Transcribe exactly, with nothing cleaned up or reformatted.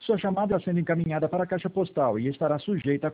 Sua chamada está sendo encaminhada para a caixa postal e estará sujeita a